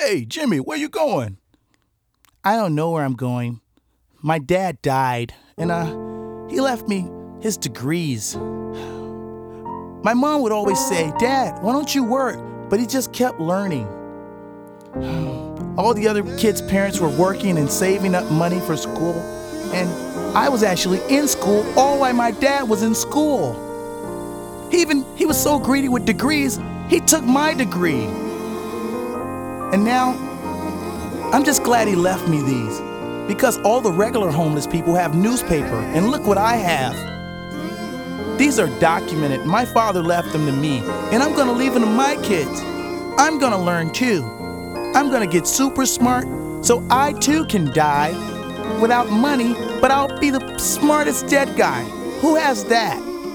Hey, Jimmy, where you going? I don't know where I'm going. My dad died, and he left me his degrees. My mom would always say, Dad, why don't you work? But he just kept learning. All the other kids' parents were working and saving up money for school, and I was actually in school all while my dad was in school. He was so greedy with degrees, he took my degree. And now, I'm just glad he left me these, because all the regular homeless people have newspaper, and look what I have. These are documented. My father left them to me, and I'm gonna leave them to my kids. I'm gonna learn too. I'm gonna get super smart so I too can die without money, but I'll be the smartest dead guy. Who has that?